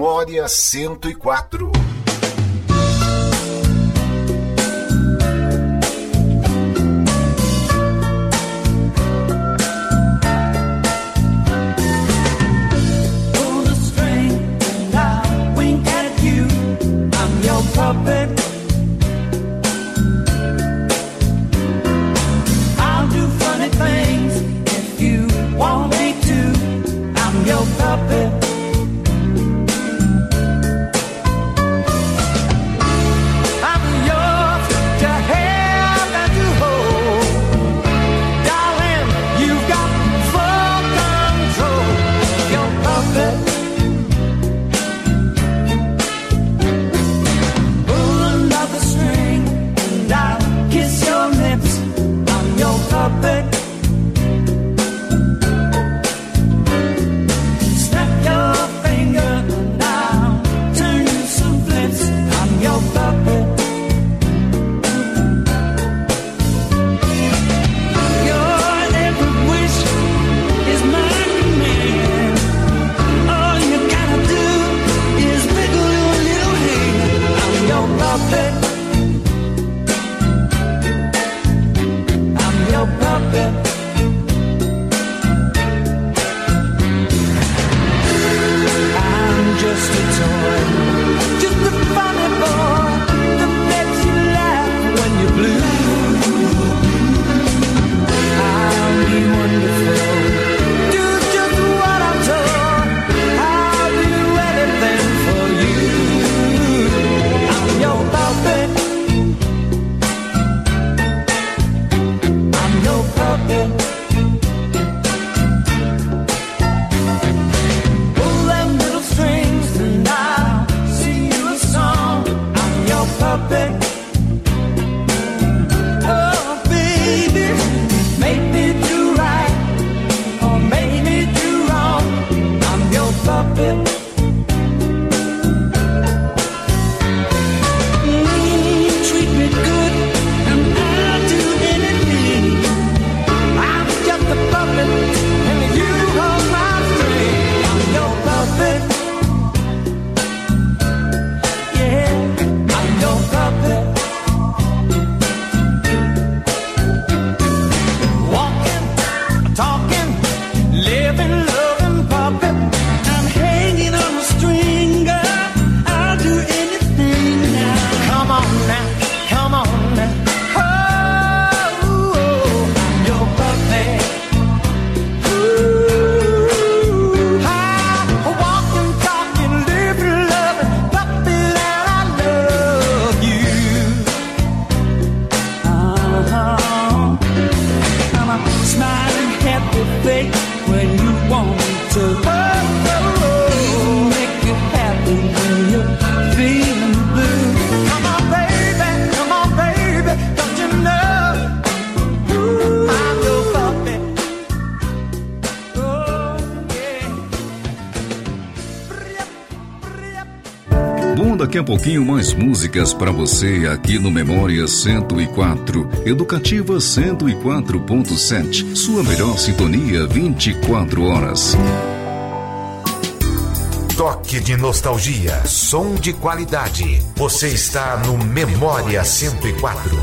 Memória 104. Daqui a pouquinho mais músicas para você aqui no Memória 104, Educativa 104.7, sua melhor sintonia 24 horas. Toque de nostalgia, som de qualidade. Você está no Memória 104.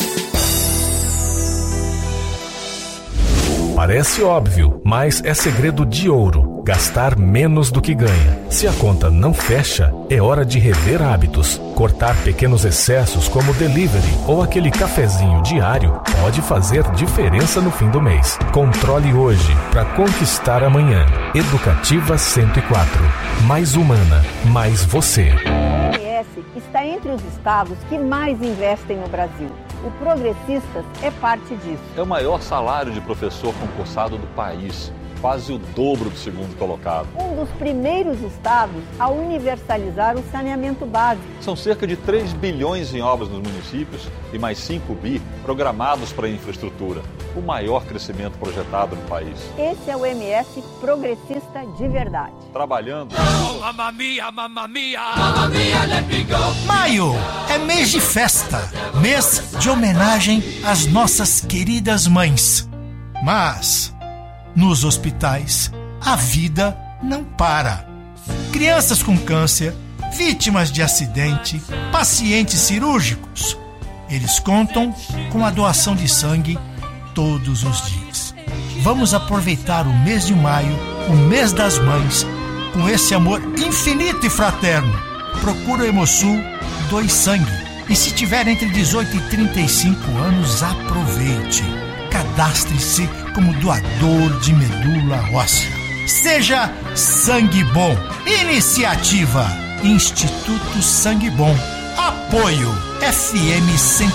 Parece óbvio, mas é segredo de ouro. Gastar menos do que ganha. Se a conta não fecha, é hora de rever hábitos. Cortar pequenos excessos como delivery ou aquele cafezinho diário pode fazer diferença no fim do mês. Controle hoje para conquistar amanhã. Educativa 104. Mais humana, mais você. O MS está entre os estados que mais investem no Brasil. O Progressistas é parte disso. É o maior salário de professor concursado do país, quase o dobro do segundo colocado. Um dos primeiros estados a universalizar o saneamento básico. São cerca de 3 bilhões em obras nos municípios e mais 5 bi programados para a infraestrutura. O maior crescimento projetado no país. Esse é o MS progressista de verdade. Trabalhando. Oh, mamma mia, mamma mia, mamma mia, let me go. Maio é mês de festa, mês de homenagem às nossas queridas mães. Mas nos hospitais, a vida não para. crianças com câncer, vítimas de acidente, pacientes cirúrgicos. Eles contam com a doação de sangue todos os dias. Vamos aproveitar o mês de maio, o mês das mães, com esse amor infinito e fraterno. Procura o Hemosul, doe sangue. E se tiver entre 18 e 35 anos, aproveite. Cadastre-se como doador de medula óssea. Seja sangue bom. Iniciativa Instituto Sangue Bom. Apoio FM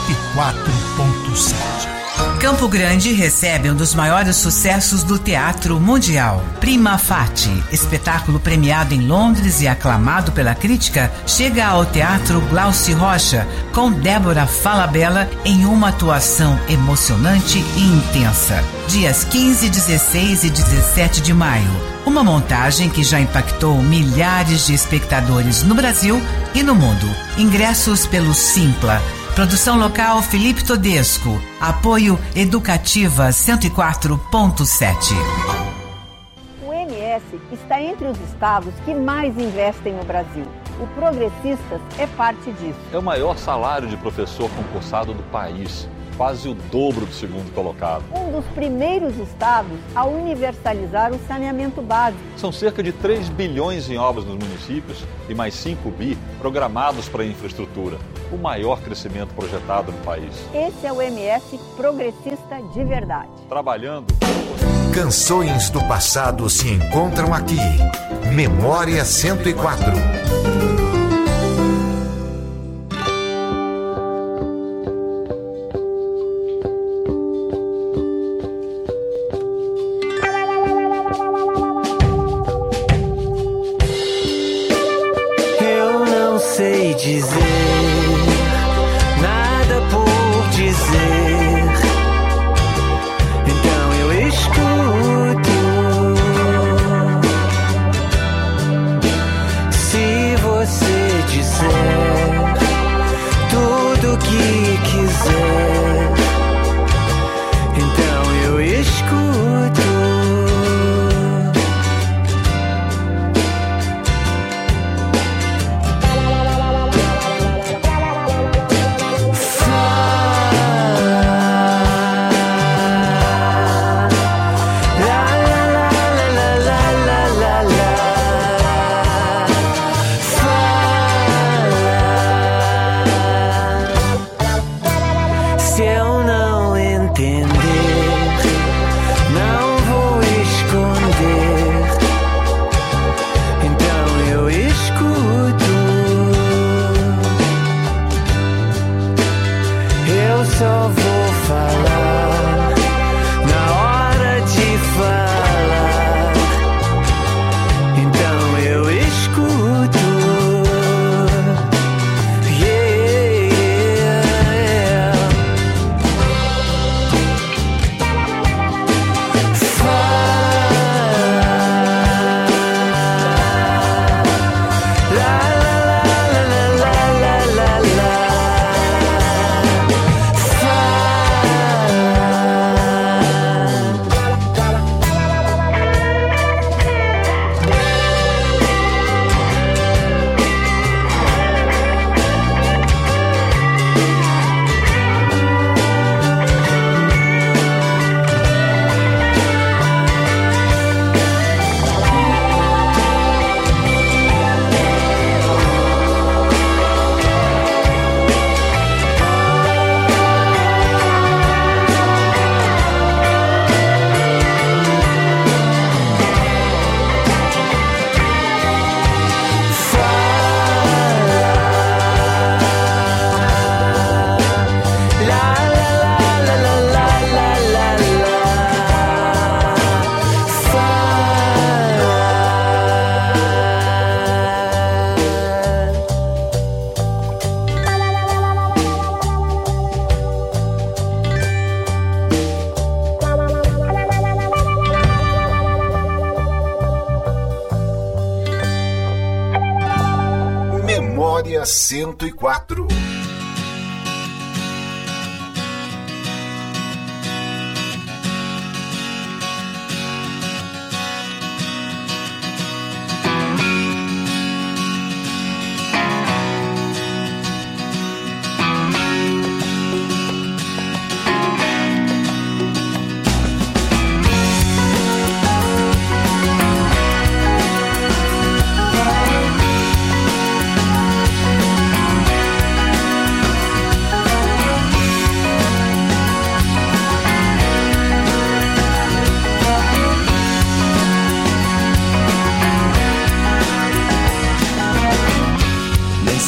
104.7. Campo Grande recebe um dos maiores sucessos do teatro mundial. Prima Facie, espetáculo premiado em Londres e aclamado pela crítica, chega ao Teatro Glaucio Rocha com Débora Falabella em uma atuação emocionante e intensa. Dias 15, 16 e 17 de maio. Uma montagem que já impactou milhares de espectadores no Brasil e no mundo. Ingressos pelo Simpla. Produção local Felipe Todesco. Apoio Educativa 104.7. O MS está entre os estados que mais investem no Brasil. O Progressistas é parte disso. É o maior salário de professor concursado do país, quase o dobro do segundo colocado. Um dos primeiros estados a universalizar o saneamento básico. São cerca de 3 bilhões em obras nos municípios e mais 5 bi programados para a infraestrutura. O maior crescimento projetado no país. Esse é o MS progressista de verdade. Trabalhando. Canções do passado se encontram aqui. Memória 104. Eu não sei dizer nada por dizer, então eu escuto. Se você disser tudo o que quiser, então eu escuto. Se eu não entender, não vou esconder, então eu escuto. Eu só vou falar na hora de falar, então eu escuto. Memória 104.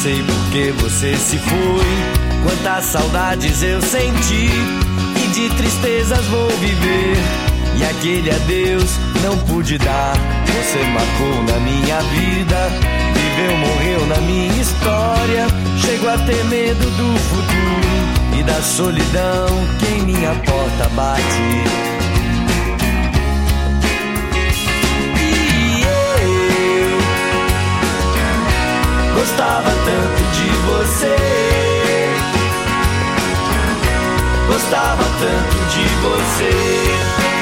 sei por que você se foi, quantas saudades eu senti, e de tristezas vou viver, e aquele adeus não pude dar. Você marcou na minha vida, viveu, morreu na minha história. Chego a ter medo do futuro e da solidão que em minha porta bate. E eu gostava tanto de você, gostava tanto de você.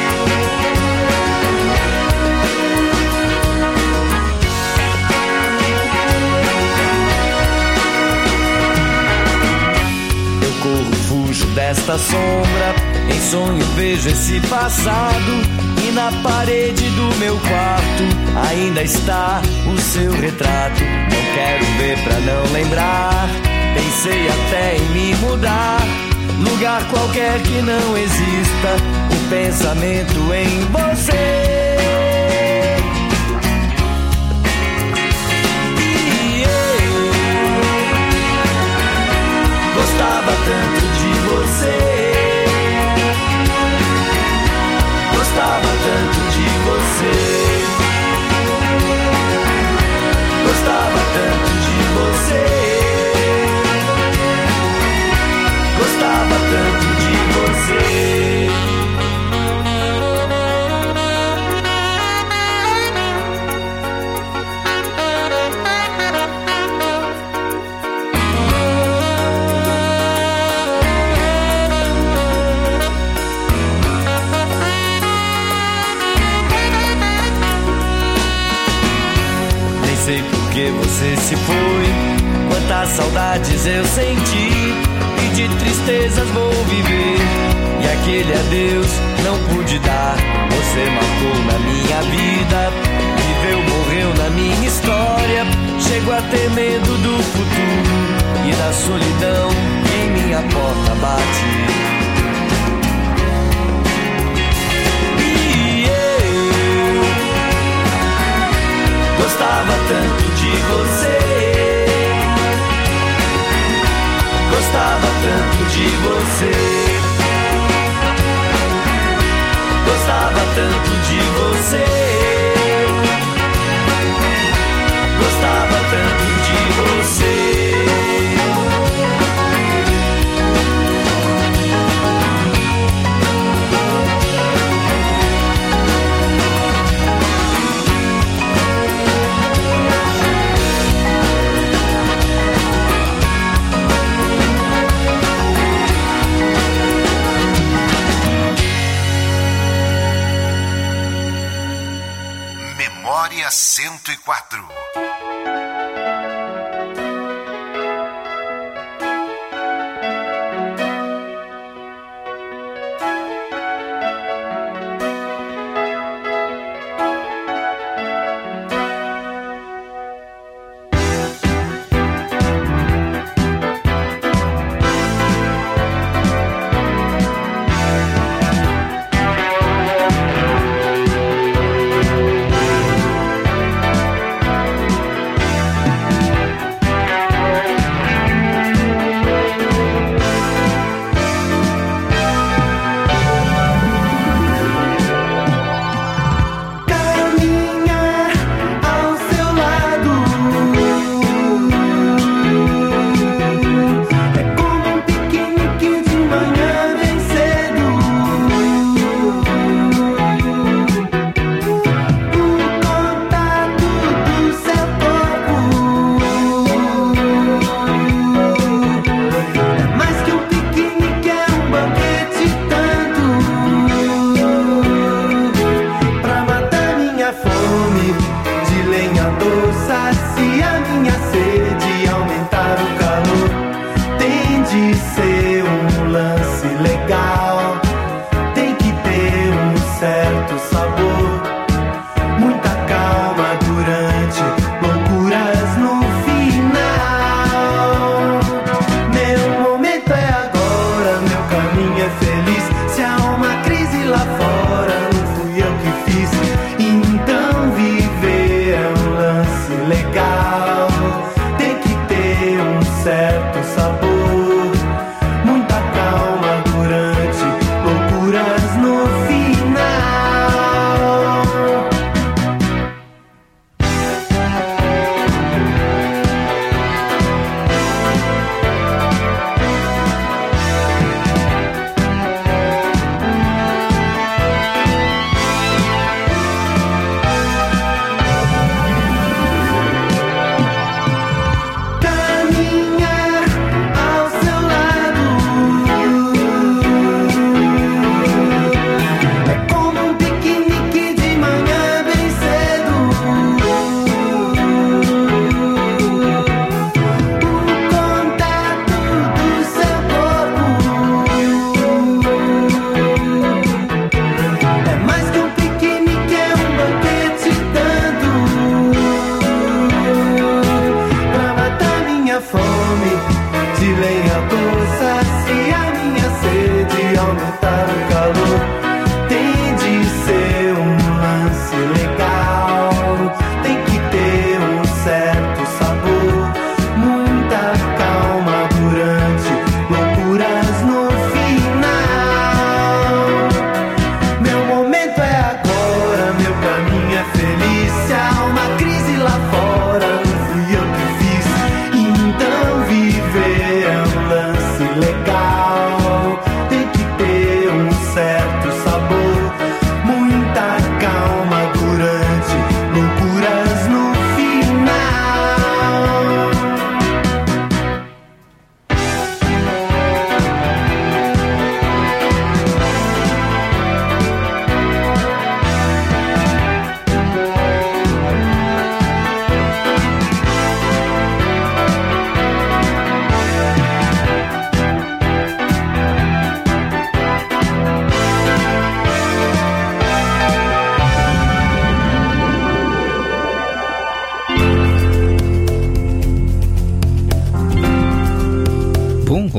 Fujo desta sombra, em sonho vejo esse passado, e na parede do meu quarto ainda está o seu retrato. Não quero ver pra não lembrar, pensei até em me mudar, lugar qualquer que não exista o pensamento em você. Gostava tanto de você, gostava tanto de você, gostava tanto de você, gostava tanto de você. Sei por que você se foi, quantas saudades eu senti, e de tristezas vou viver, e aquele adeus não pude dar. Você marcou na minha vida, viveu, morreu na minha história. Chego a ter medo do futuro e da solidão que em minha porta bate. Gostava tanto de você, gostava tanto de você, gostava tanto de você, gostava tanto de você. Memória 104.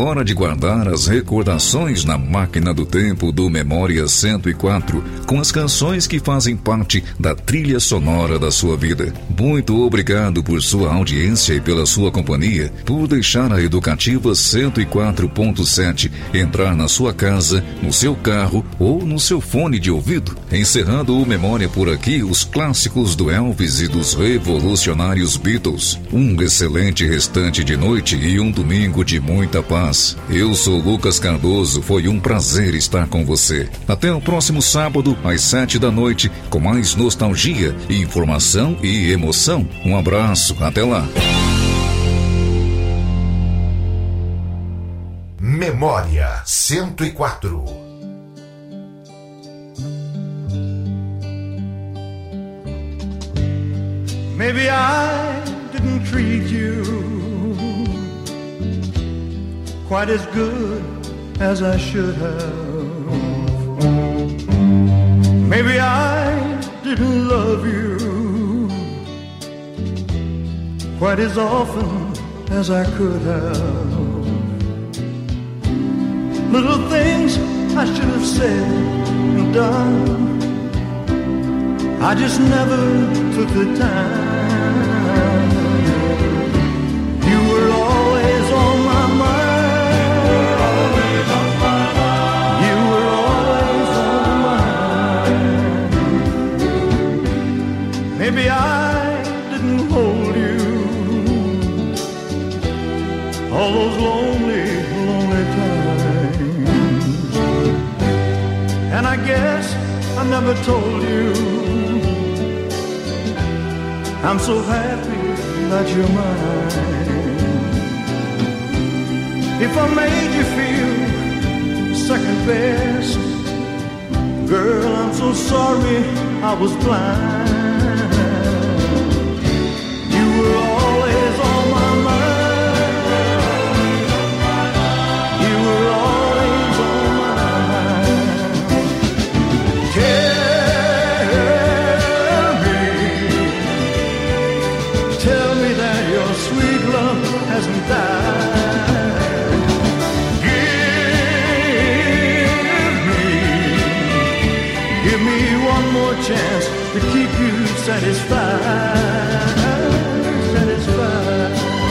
hora de guardar as recordações na máquina do tempo do Memória 104, com as canções que fazem parte da trilha sonora da sua vida. Muito obrigado por sua audiência e pela sua companhia, por deixar a Educativa 104.7 entrar na sua casa, no seu carro ou no seu fone de ouvido. Encerrando o Memória por aqui, os clássicos do Elvis e dos revolucionários Beatles. Um excelente restante de noite e um domingo de muita paz. Eu sou Lucas Cardoso, foi um prazer estar com você. Até o próximo sábado, às 7 da noite, com mais nostalgia, informação e emoção. Um abraço, até lá. Memória 104. Maybe I didn't treat you quite as good as I should have. Maybe I didn't love you quite as often as I could have. Little things I should have said and done, I just never took the time. You were always on my mind. You were always on my mind. Maybe I didn't hold you all those lonely, lonely times. And I guess I never told you I'm so happy that you're mine. If I made you feel second best, girl, I'm so sorry I was blind. You were always on my mind. You were always on my mind. Tell me that your sweet love hasn't died. Give me one more chance to keep you satisfied. Satisfied.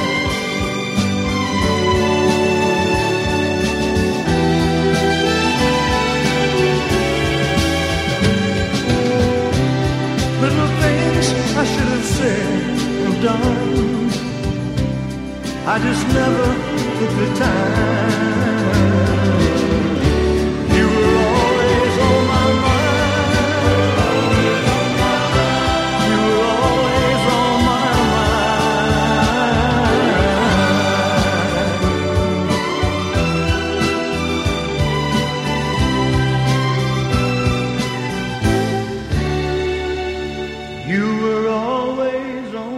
Little things I should have said, done, I just never took the time. You were always on my mind. You were always on my mind. You were always on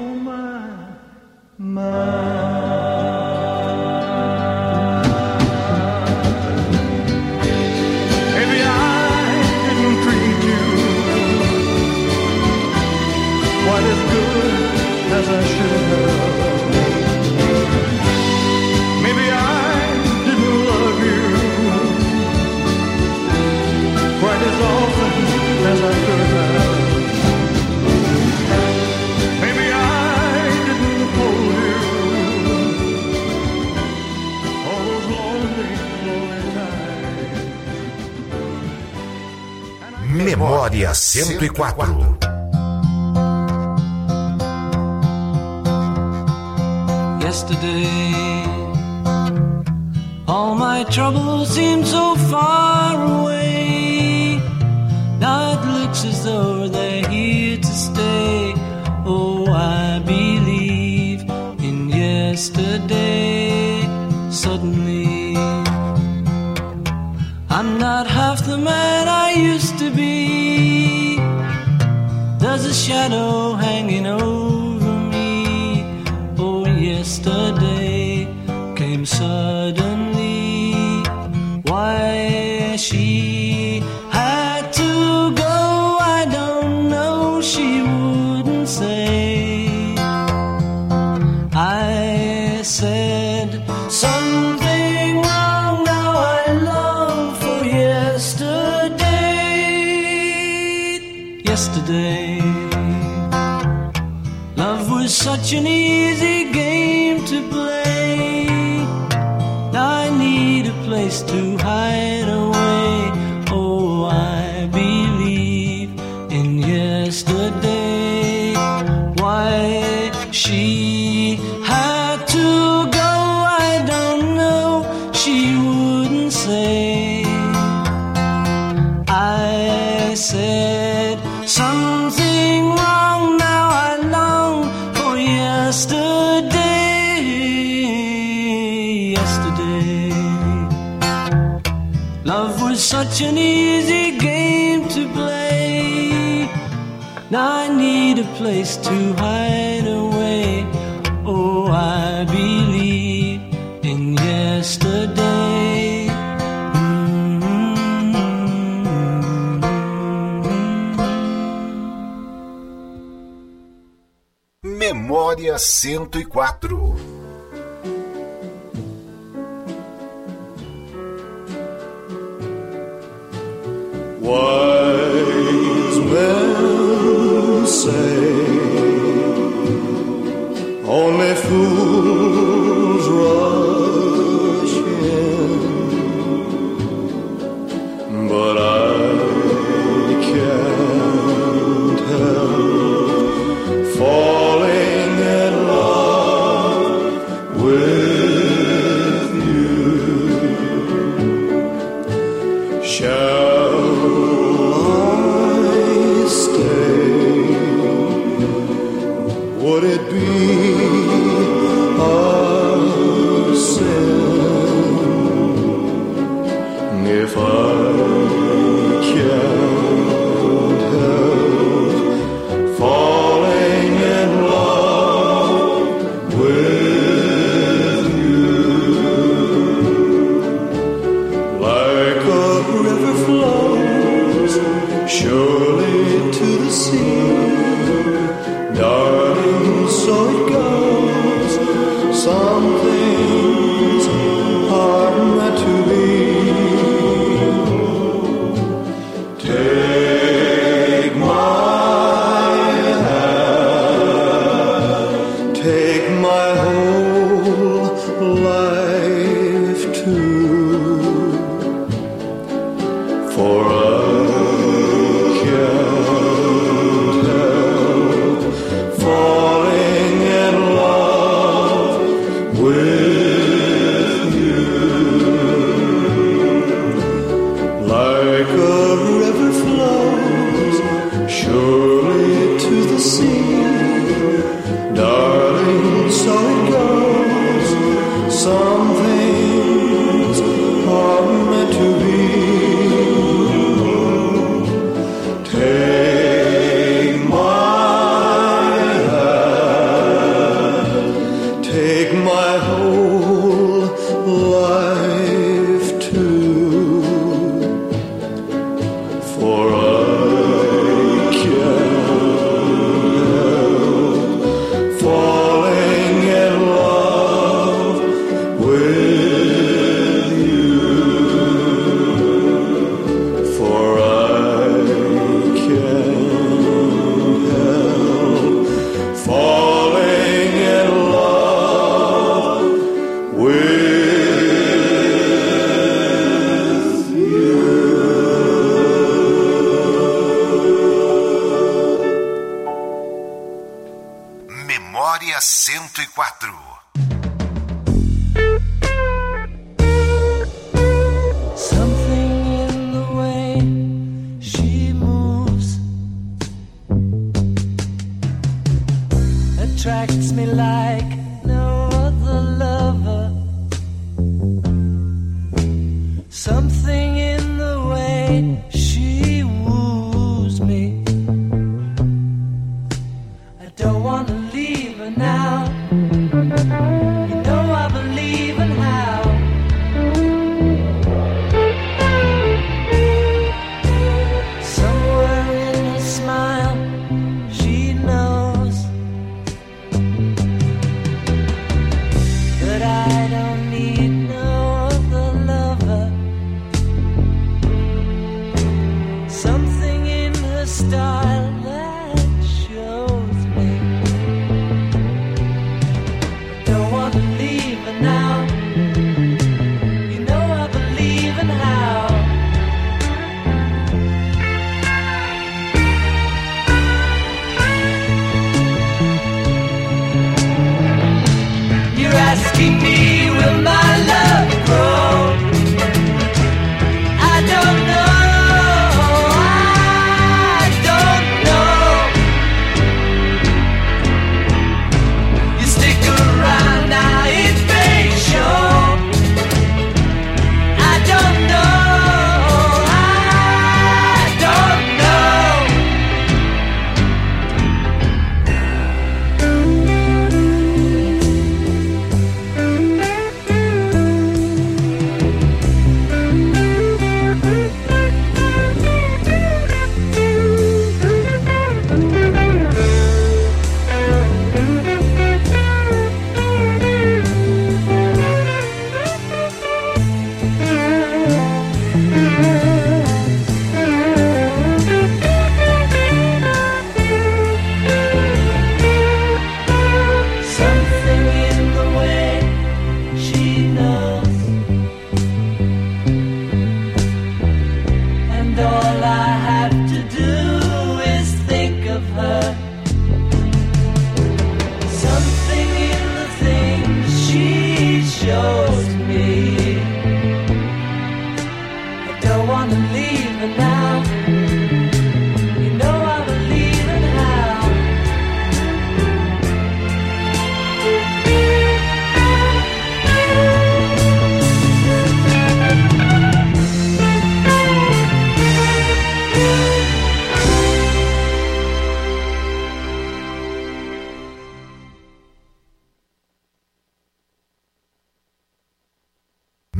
maybe I didn't treat you quite as good as I should have. Maybe I didn't love you quite as often as I could have. Memória 104. Yesterday, all my troubles seem so far away. Now it looks as though they're here to stay. Oh, I believe in yesterday. Suddenly, I'm not half the man I used to be. There's a shadow hanging over me. Oh, yesterday came suddenly. Why she had to go, I don't know. She wouldn't say. I said something wrong. yesterday. Love was such an easy game to play. Now I need a place to hide away. Oh, I believe in yesterday. Why she had to go, I don't know. She wouldn't say. I said something wrong. Now I long for yesterday. Yesterday. Love was such an easy game to play. Now I need a place to hide away. Oh, I believe in yesterday. Memória 104. Wise men say only fools rush in, but I can't help falling in love with you. Shall I stay? Would it be a sin if I can't help falling in love with you? Like a river flows surely to the sea, darling, so it goes. Some things are meant to be. Take my hand, take my whole life too, for I can't help falling in love with you. Like a river flows surely to the sea, darling, so it goes. Some things are meant to be. Take my hand, take my whole life too, for I can't help falling in love with you. For I can't help falling in love with you. Memória 104. Something in the way she moves attracts me like no other lover. Something in the way she woos me. I don't want to leave her now. You know I believe in how. Somewhere in her smile, she knows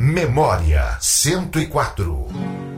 Memória 104.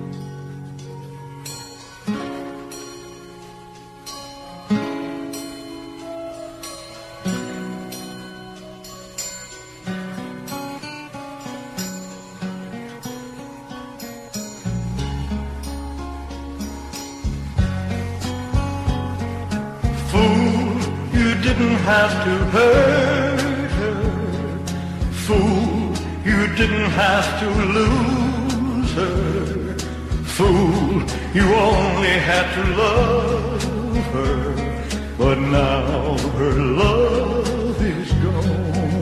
Have to hurt her. Fool, you didn't have to lose her. Fool, you only had to love her. But now her love is gone.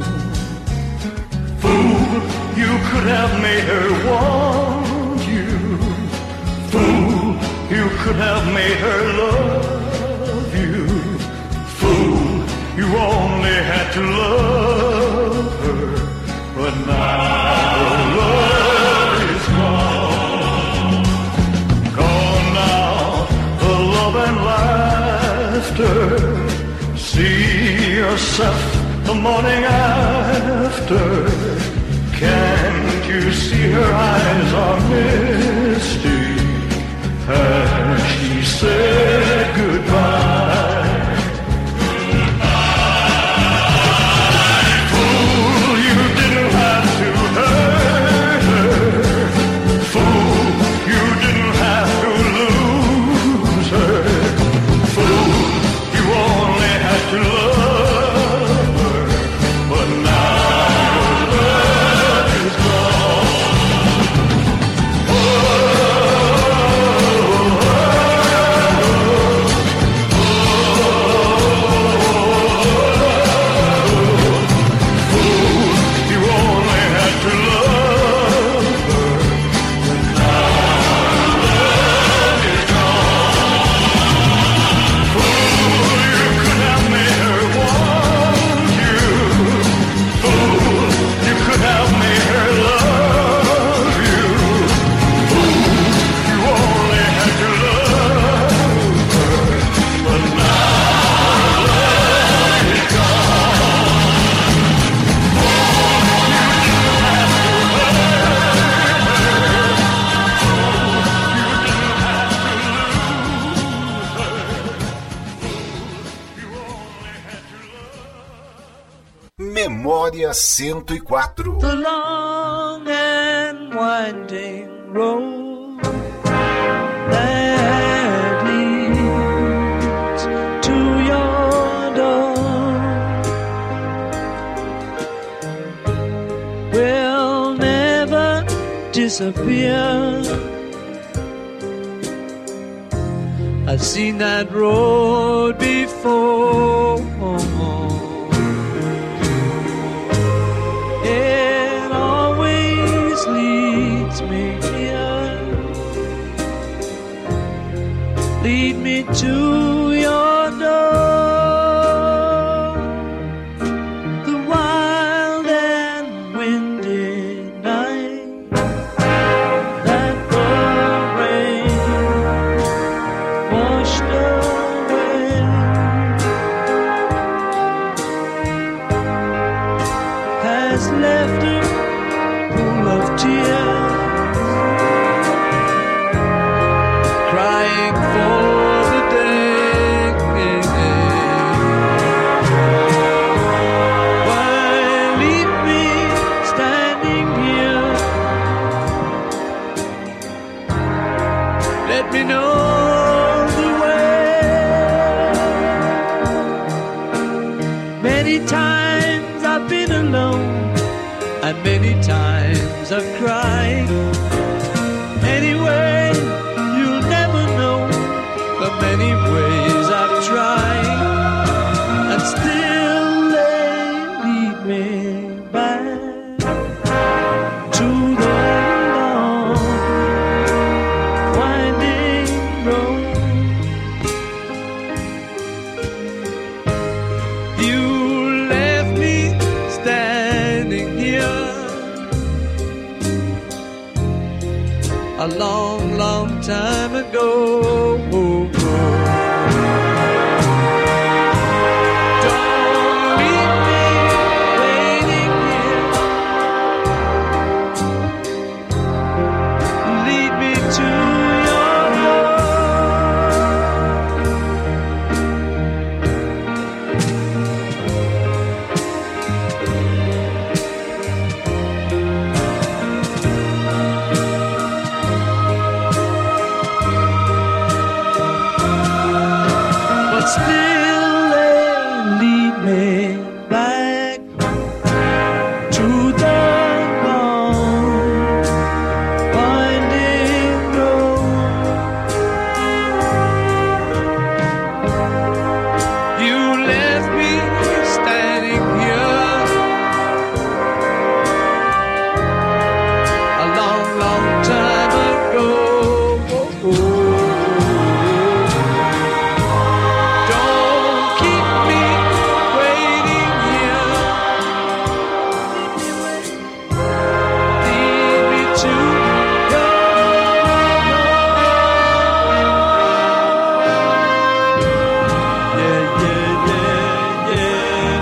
Fool, you could have made her want you. Fool, you could have made her love you. Fool, you only had to love her, but now her love is gone. Gone now, the love and laughter. See yourself the morning after. Can't you see her eyes are misty as she said goodbye? Memória 104. The long and winding road that leads to your door will never disappear. I've seen that road before. It always leads me here. Lead me to your door. The wild and windy night that the rain washed away has left a pool of tears, crying for the day why leave me standing here? Let me know the way. Many times I've been alone, and many times I've cried. Anyway, you'll never know the many ways I've tried, and still they lead me back to the long winding road. You left me standing here a long, long time ago. Don't leave me waiting here. me back to the long winding road. You left me standing here a long, long time ago. Don't keep me waiting here. Lead me to yeah, yeah, yeah, yeah.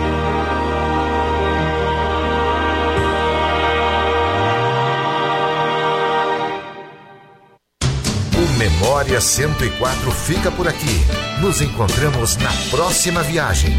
O Memória 104 fica por aqui. Nos encontramos na próxima viagem.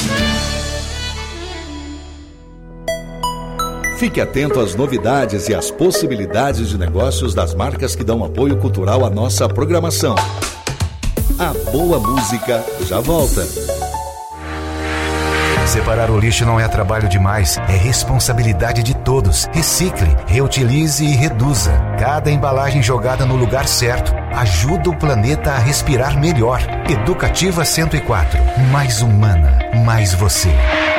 Fique atento às novidades e às possibilidades de negócios das marcas que dão apoio cultural à nossa programação. A boa música já volta. Separar o lixo não é trabalho demais, é responsabilidade de todos. Recicle, reutilize e reduza. Cada embalagem jogada no lugar certo ajuda o planeta a respirar melhor. Educativa 104, mais humana, mais você.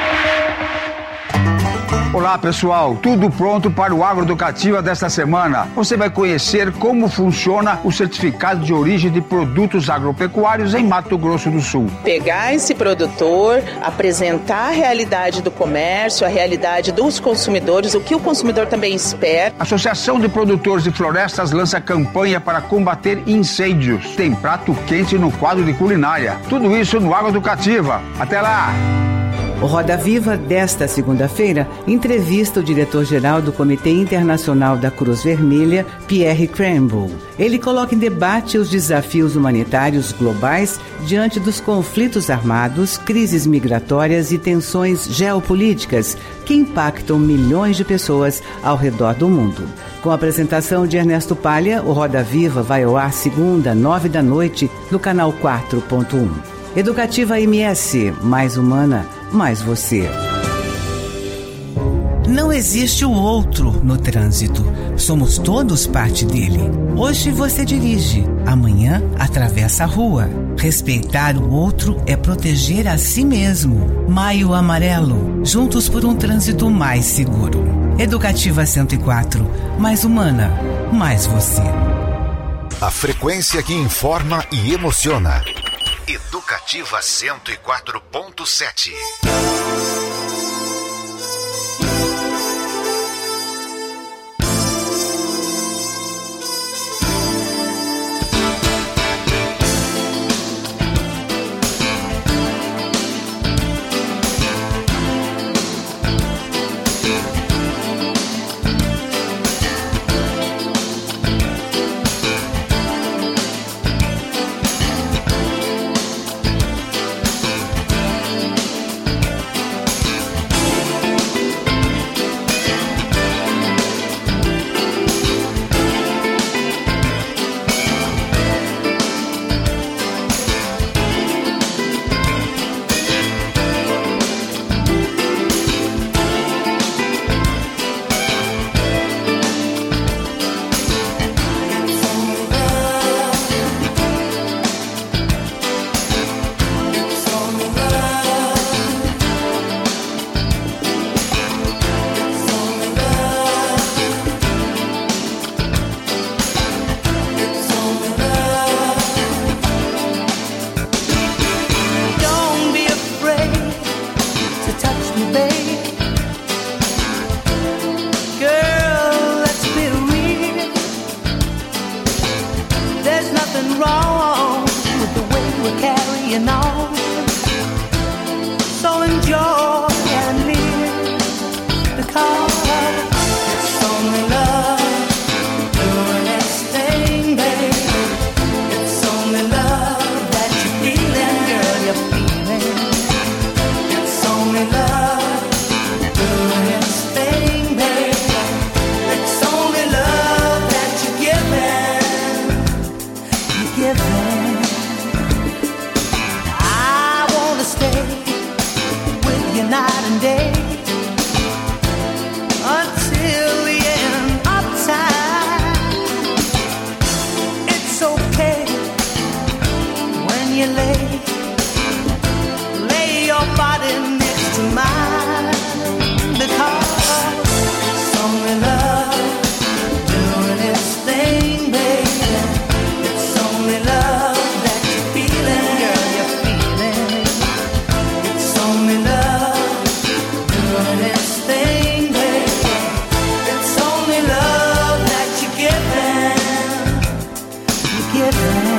Olá pessoal, tudo pronto para o Agroeducativa desta semana. Você vai conhecer como funciona o certificado de origem de produtos agropecuários em Mato Grosso do Sul. Pegar esse produtor, apresentar a realidade do comércio, a realidade dos consumidores, o que o consumidor também espera. A Associação de Produtores de Florestas lança campanha para combater incêndios. Tem prato quente no quadro de culinária. Tudo isso no Agroeducativa. Até lá! O Roda Viva desta segunda-feira entrevista o diretor-geral do Comitê Internacional da Cruz Vermelha, Pierre Cranbrook. Ele coloca em debate os desafios humanitários globais diante dos conflitos armados, crises migratórias e tensões geopolíticas que impactam milhões de pessoas ao redor do mundo. Com a apresentação de Ernesto Palha, o Roda Viva vai ao ar segunda, 21h, no canal 4.1. Educativa MS, mais humana, mais você. Não existe o outro no trânsito. Somos todos parte dele. Hoje você dirige, amanhã atravessa a rua. Respeitar o outro é proteger a si mesmo. Maio Amarelo, juntos por um trânsito mais seguro. Educativa 104, mais humana, mais você. A frequência que informa e emociona. Educativa 104.7. I your body next to mine, because it's only love doing its thing, baby. It's only love that you're feeling, girl, you're feeling. It's only love doing its thing, baby. It's only love that you're giving.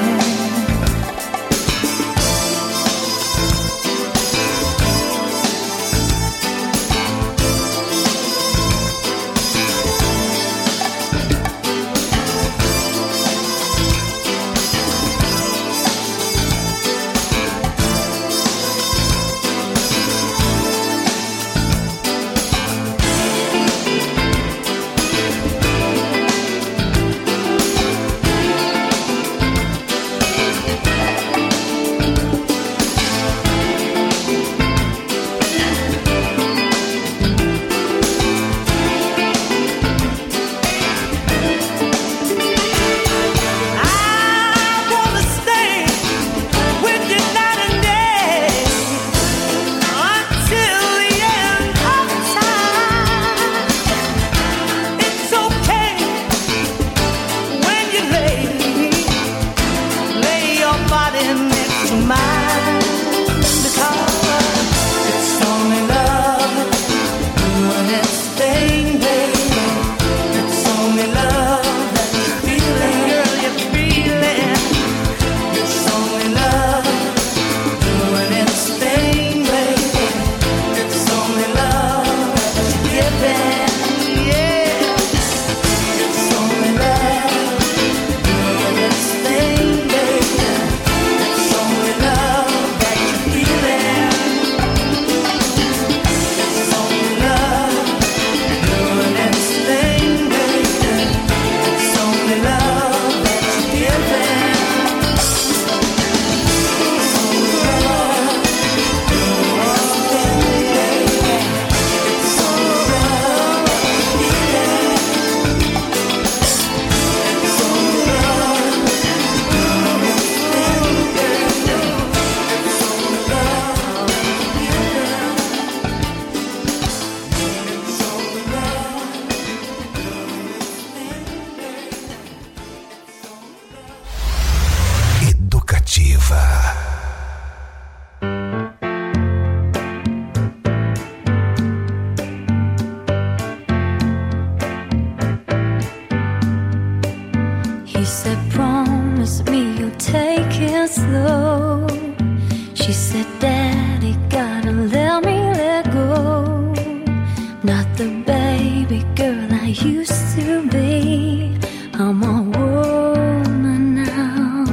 He said, promise me you'll take it slow. She said, Daddy, gotta let me let go. Not the baby girl I used to be. I'm a woman now.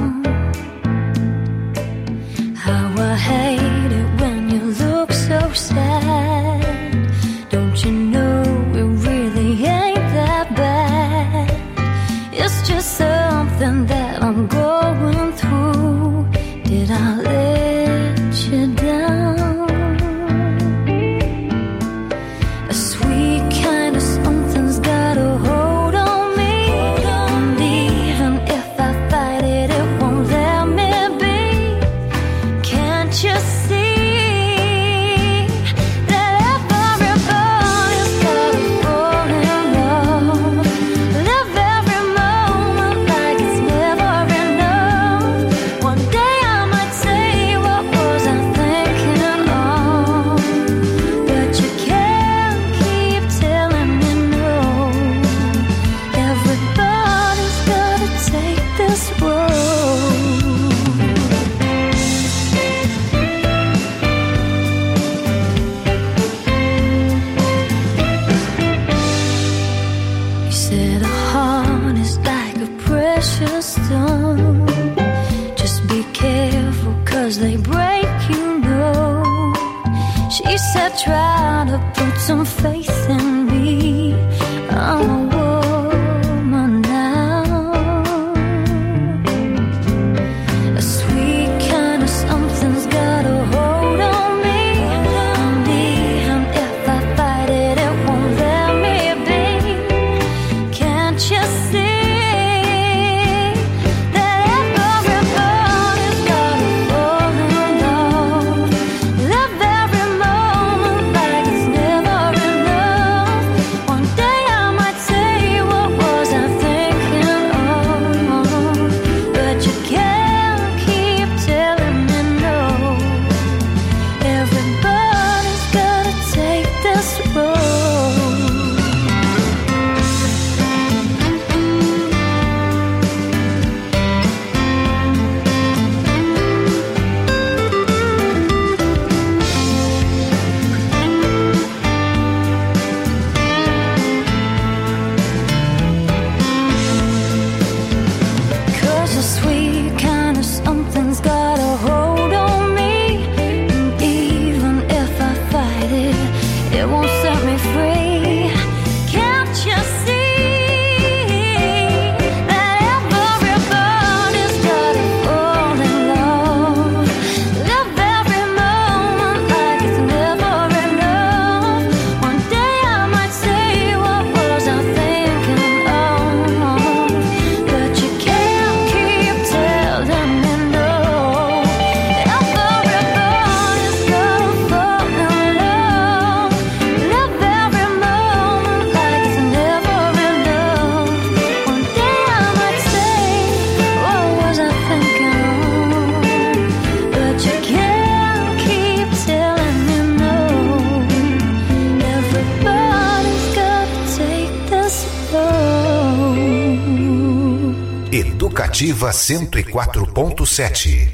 How I hate it when you look so sad. Don't you know it really ain't that bad? It's just something that I'm going through. Did I let you down? A sweet kind of something's got a hold on me. And even if I fight it, it won't let me be. Can't you see that everybody's got a fall in love? Live every moment like it's never enough. One day I might say, what was I thinking of? But you can't keep telling me no. Everybody's gotta take this road. You said a heart is like a precious stone. Just be careful, 'cause they break, you know. She said, try to put some faith in me. I'm a woman now. A sweet kind of something's got a hold on me. And even if I fight it, it won't let me be. Can't you see that everybody's got a fall in love? Live Educativa 104.7.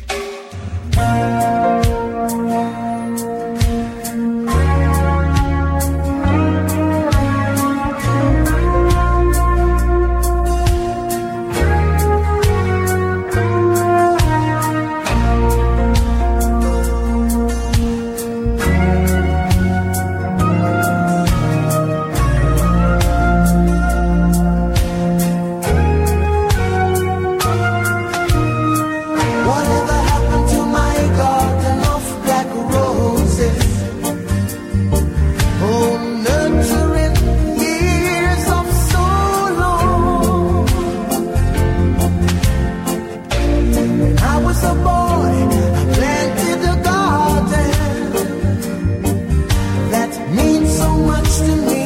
Whatever happened to my garden of black roses? Oh, nurturing years of so long. When I was a boy, I planted a garden that means so much to me.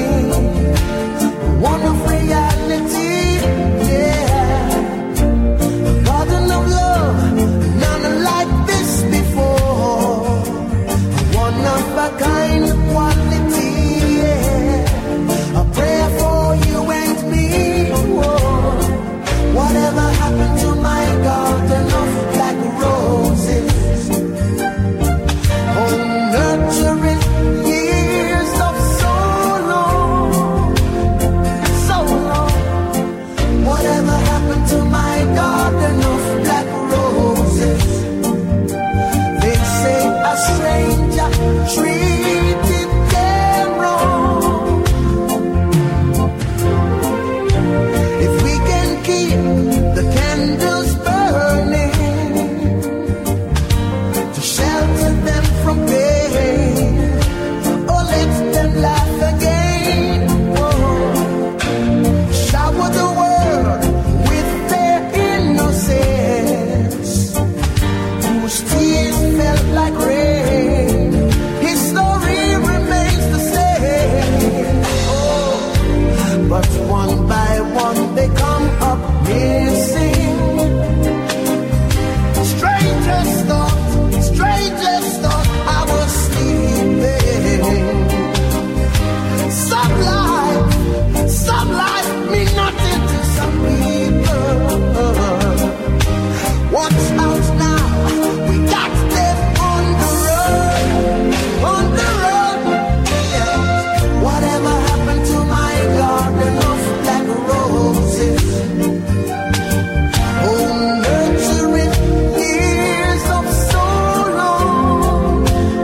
One of reality, yeah. A garden of love, none like this before. One of a kind quality, yeah. A prayer for you and me. Whoa. Whatever happened to my garden of black roses? Oh, nurturing years of so long, so long. Whatever happened to my garden of black roses? They say a stranger treated them wrong. If we can keep the candles burning to shelter them from pain, or let them laugh again, oh, shower the world with their innocence, whose tears felt like rain. His story remains the same. Oh, but one by one they come up missing. Strangers thought I was sleeping. Some life mean nothing to some people. Watch out now, we got them on the run, yeah. Whatever happened to my garden of black roses? Oh, nurturing years of so long.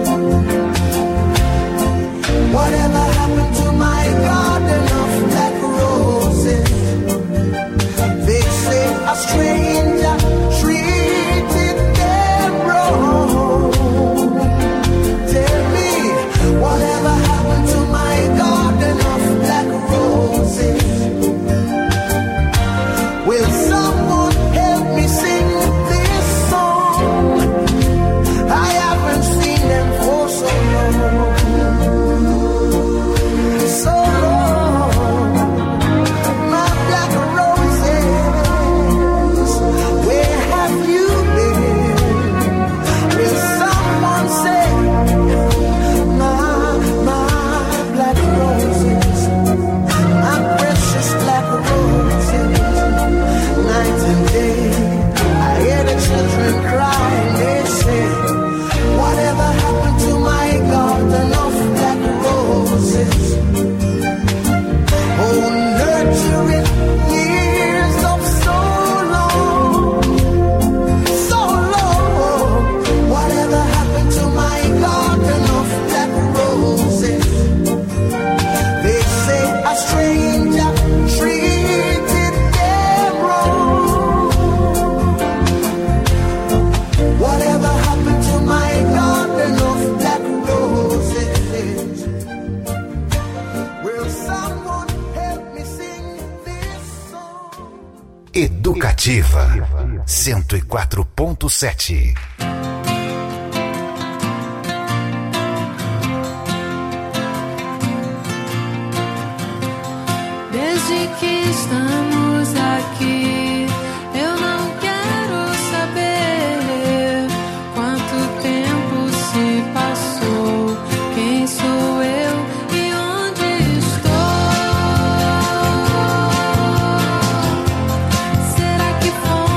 Whatever happened to my garden of black roses? They say a stranger treated them wrong. Tell me, whatever happened to my garden of black roses? Will someone help me sing this song? I haven't seen them for so long. So long. My black roses, where have you been? Will someone say, my black roses, my precious black roses? Night and day, I hear the children crying. They say, whatever happened to my garden of black roses? Oh, nurturing years of so long, so long. Whatever happened to my garden of black roses? They say a stranger treated them wrong. Whatever happened to my garden of black roses? Will someone help me sing this song? Educativa 104.7. Desde que estamos aqui, eu não quero saber quanto tempo se passou, quem sou eu e onde estou. Será que foi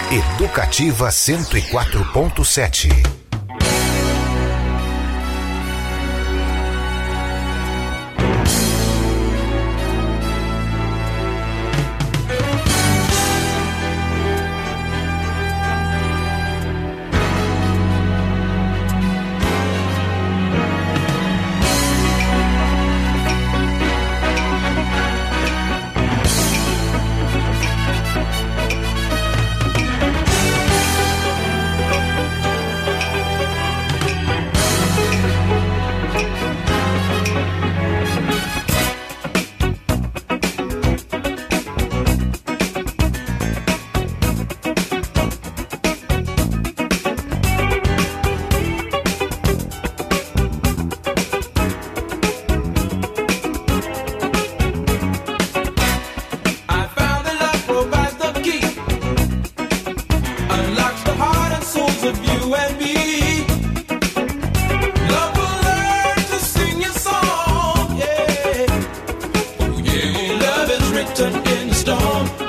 Educativa 104.7. Written in stone.